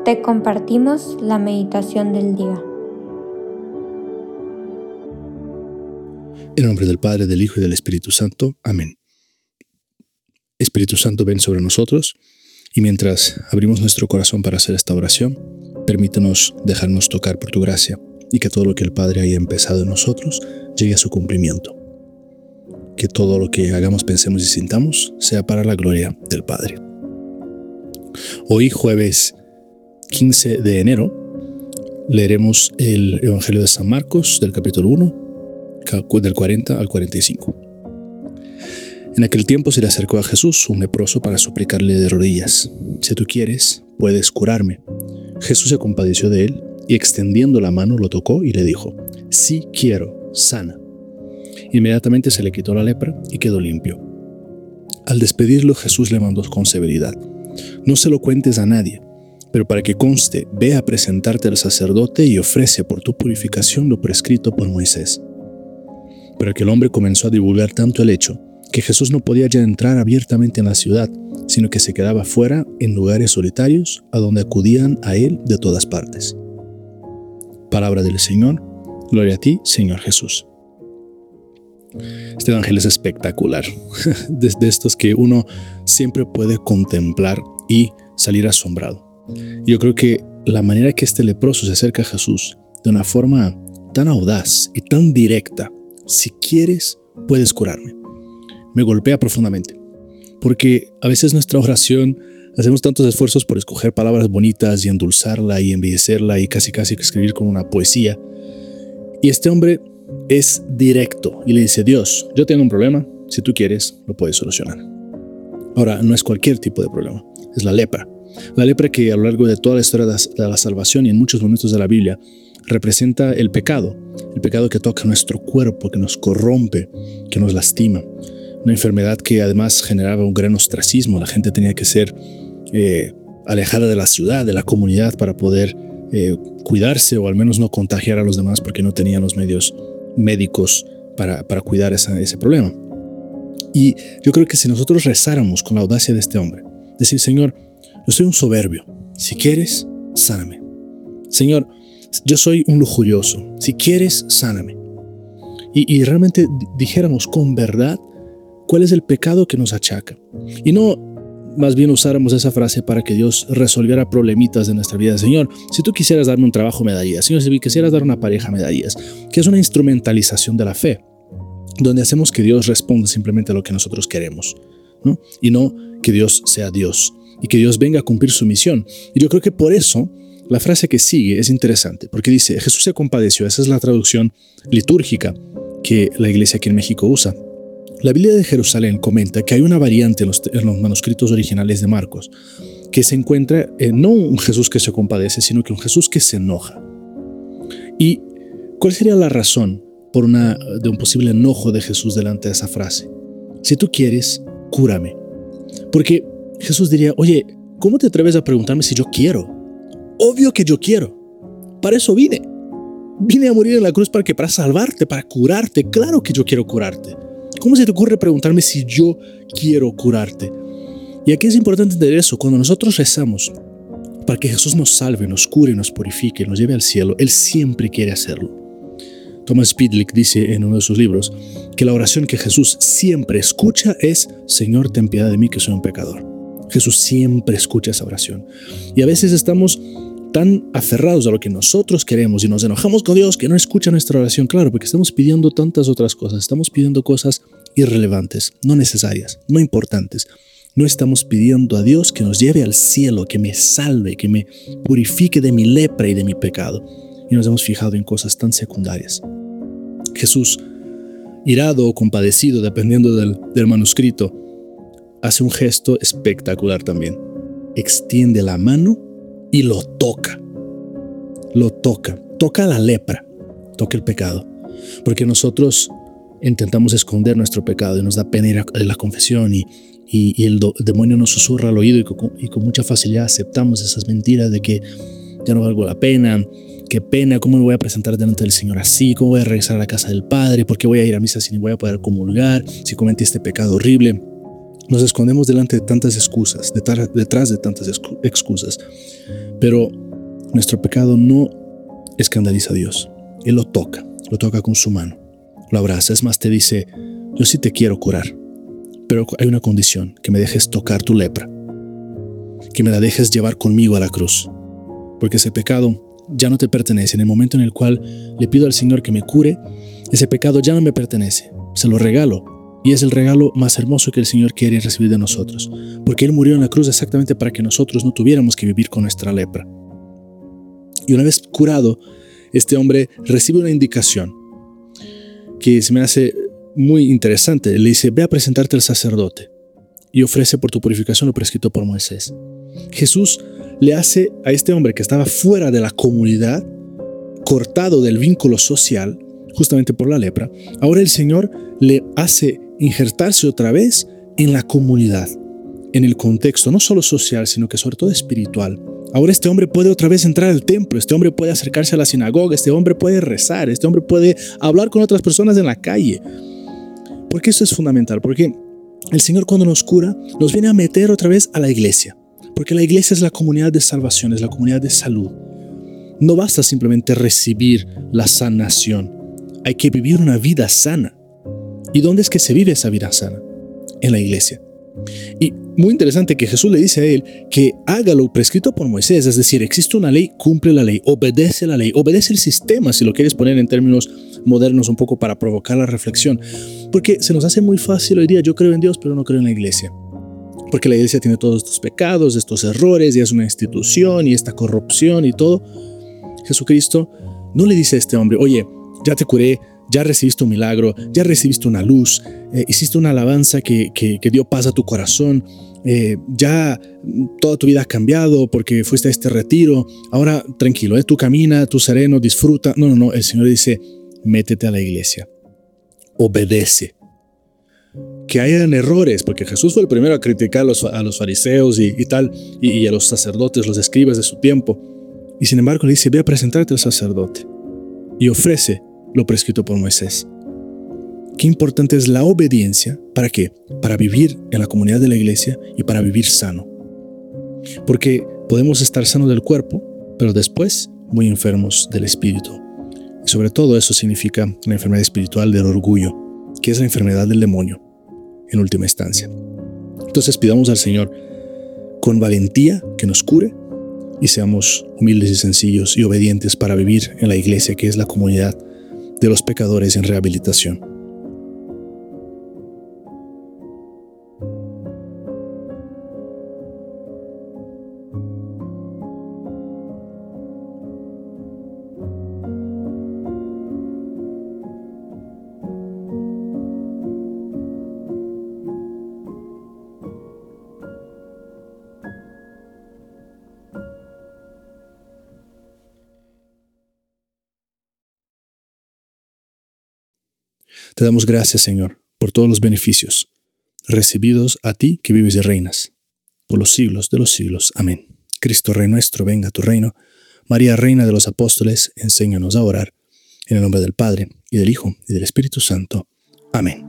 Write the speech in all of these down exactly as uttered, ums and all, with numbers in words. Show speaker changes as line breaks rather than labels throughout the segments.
te compartimos la meditación del día.
En nombre del Padre, del Hijo y del Espíritu Santo. Amén. Espíritu Santo, ven sobre nosotros, y mientras abrimos nuestro corazón para hacer esta oración, permítenos dejarnos tocar por tu gracia, y que todo lo que el Padre haya empezado en nosotros llegue a su cumplimiento. Que todo lo que hagamos, pensemos y sintamos sea para la gloria del Padre. Hoy, jueves quince de enero, leeremos el Evangelio de San Marcos, del capítulo uno, del cuarenta al cuarenta y cinco. En aquel tiempo se le acercó a Jesús un leproso para suplicarle de rodillas: si tú quieres, puedes curarme. Jesús se compadeció de él y, extendiendo la mano, lo tocó y le dijo: sí quiero, sana. Inmediatamente se le quitó la lepra y quedó limpio. Al despedirlo, Jesús le mandó con severidad: no se lo cuentes a nadie, pero para que conste, ve a presentarte al sacerdote y ofrece por tu purificación lo prescrito por Moisés. Pero aquel hombre comenzó a divulgar tanto el hecho que Jesús no podía ya entrar abiertamente en la ciudad, sino que se quedaba fuera en lugares solitarios a donde acudían a él de todas partes. Palabra del Señor. Gloria a ti, Señor Jesús. Este evangelio es espectacular, desde estos que uno siempre puede contemplar y salir asombrado. Yo creo que la manera que este leproso se acerca a Jesús de una forma tan audaz y tan directa: si quieres, puedes curarme, me golpea profundamente, porque a veces nuestra oración hacemos tantos esfuerzos por escoger palabras bonitas y endulzarla y embellecerla y casi casi escribir como una poesía, y este hombre es directo y le dice: Dios, yo tengo un problema, si tú quieres, lo puedes solucionar. Ahora, no es cualquier tipo de problema, es la lepra. La lepra que a lo largo de toda la historia de la salvación y en muchos momentos de la Biblia representa el pecado, el pecado que toca nuestro cuerpo, que nos corrompe, que nos lastima. Una enfermedad que además generaba un gran ostracismo. La gente tenía que ser eh, alejada de la ciudad, de la comunidad, para poder eh, cuidarse o al menos no contagiar a los demás, porque no tenían los medios médicos para, para cuidar esa, ese problema. Y yo creo que si nosotros rezáramos con la audacia de este hombre, decir: Señor, yo soy un soberbio, si quieres, sáname. Señor, yo soy un lujurioso, si quieres, sáname. Y, y realmente dijéramos con verdad cuál es el pecado que nos achaca. Y no más bien usáramos esa frase para que Dios resolviera problemitas de nuestra vida. Señor, si tú quisieras darme un trabajo, me darías. Señor, si quisieras dar una pareja, me darías. Que es una instrumentalización de la fe, donde hacemos que Dios responda simplemente a lo que nosotros queremos, ¿no? Y no que Dios sea Dios y que Dios venga a cumplir su misión. Y yo creo que por eso la frase que sigue es interesante, porque dice: Jesús se compadeció. Esa es la traducción litúrgica que la iglesia aquí en México usa. La Biblia de Jerusalén comenta que hay una variante en los, en los manuscritos originales de Marcos, que se encuentra eh, no un Jesús que se compadece, sino que un Jesús que se enoja. ¿Y cuál sería la razón por una, de un posible enojo de Jesús delante de esa frase? Si tú quieres, cúrame. Porque Jesús diría: oye, ¿cómo te atreves a preguntarme si yo quiero? Obvio que yo quiero. Para eso vine. Vine a morir en la cruz para que para salvarte, para curarte. Claro que yo quiero curarte. ¿Cómo se te ocurre preguntarme si yo quiero curarte? Y aquí es importante entender eso. Cuando nosotros rezamos para que Jesús nos salve, nos cure, nos purifique, nos lleve al cielo, Él siempre quiere hacerlo. Thomas Spidlick dice en uno de sus libros que la oración que Jesús siempre escucha es: Señor, ten piedad de mí, que soy un pecador. Jesús siempre escucha esa oración. Y a veces estamos tan aferrados a lo que nosotros queremos y nos enojamos con Dios que no escucha nuestra oración. Claro, porque estamos pidiendo tantas otras cosas. Estamos pidiendo cosas irrelevantes, no necesarias, no importantes. No estamos pidiendo a Dios que nos lleve al cielo, que me salve, que me purifique de mi lepra y de mi pecado. Y nos hemos fijado en cosas tan secundarias. Jesús, irado o compadecido, dependiendo del, del manuscrito, hace un gesto espectacular también. Extiende la mano y lo toca. Lo toca. Toca la lepra. Toca el pecado. Porque nosotros intentamos esconder nuestro pecado y nos da pena ir a la confesión y, y, y el, do, el demonio nos susurra al oído y con, y con mucha facilidad aceptamos esas mentiras de que ya no valgo la pena, qué pena, cómo me voy a presentar delante del Señor así, cómo voy a regresar a la casa del Padre, por qué voy a ir a misa si ni voy a poder comulgar, si cometí este pecado horrible. Nos escondemos delante de tantas excusas, detrás de tantas excusas. Pero nuestro pecado no escandaliza a Dios. Él lo toca, lo toca con su mano, lo abraza. Es más, te dice, yo sí te quiero curar, pero hay una condición, que me dejes tocar tu lepra, que me la dejes llevar conmigo a la cruz, porque ese pecado ya no te pertenece. En el momento en el cual le pido al Señor que me cure, ese pecado ya no me pertenece, se lo regalo. Y es el regalo más hermoso que el Señor quiere recibir de nosotros, porque Él murió en la cruz exactamente para que nosotros no tuviéramos que vivir con nuestra lepra. Y una vez curado, este hombre recibe una indicación que se me hace muy interesante. Le dice, ve a presentarte al sacerdote y ofrece por tu purificación lo prescrito por Moisés. Jesús le hace a este hombre que estaba fuera de la comunidad, cortado del vínculo social, justamente por la lepra, ahora el Señor le hace injertarse otra vez en la comunidad, en el contexto no solo social, sino que sobre todo espiritual. Ahora este hombre puede otra vez entrar al templo, este hombre puede acercarse a la sinagoga, este hombre puede rezar, este hombre puede hablar con otras personas en la calle. Porque esto es fundamental, porque el Señor cuando nos cura nos viene a meter otra vez a la iglesia, porque la iglesia es la comunidad de salvación, es la comunidad de salud. No basta simplemente recibir la sanación, hay que vivir una vida sana. ¿Y dónde es que se vive esa vida sana? En la iglesia. Y muy interesante que Jesús le dice a él que haga lo prescrito por Moisés, es decir, existe una ley, cumple la ley, obedece la ley, obedece el sistema, si lo quieres poner en términos modernos un poco para provocar la reflexión. Porque se nos hace muy fácil hoy día, yo creo en Dios, pero no creo en la iglesia. Porque la iglesia tiene todos estos pecados, estos errores, y es una institución, y esta corrupción y todo. Jesucristo no le dice a este hombre, oye, ya te curé, ya recibiste un milagro, ya recibiste una luz, eh, hiciste una alabanza que, que, que dio paz a tu corazón, eh, ya toda tu vida ha cambiado porque fuiste a este retiro, ahora tranquilo, eh, tú camina, tú sereno, disfruta. No, no, no, el Señor dice, métete a la iglesia, obedece. Que hayan errores, porque Jesús fue el primero a criticar a los, a los fariseos y, y tal, y, y a los sacerdotes, los escribas de su tiempo, y sin embargo le dice, ve a presentarte al sacerdote y ofrece lo prescrito por Moisés. Qué importante es la obediencia. ¿Para qué? Para vivir en la comunidad de la iglesia y para vivir sano. Porque podemos estar sanos del cuerpo, pero después muy enfermos del espíritu. Y sobre todo eso significa la enfermedad espiritual del orgullo, que es la enfermedad del demonio, en última instancia. Entonces pidamos al Señor con valentía que nos cure y seamos humildes y sencillos y obedientes para vivir en la iglesia, que es la comunidad de los pecadores en rehabilitación. Te damos gracias, Señor, por todos los beneficios recibidos a ti que vives y reinas por los siglos de los siglos. Amén. Cristo Rey nuestro, venga a tu reino. María, Reina de los Apóstoles, enséñanos a orar. En el nombre del Padre, y del Hijo, y del Espíritu Santo. Amén.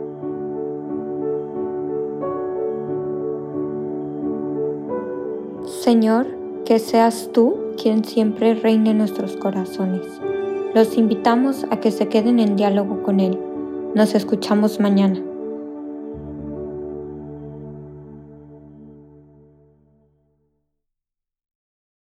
Señor, que seas tú quien siempre reine en nuestros corazones. Los invitamos a que se queden en diálogo con Él. Nos escuchamos mañana.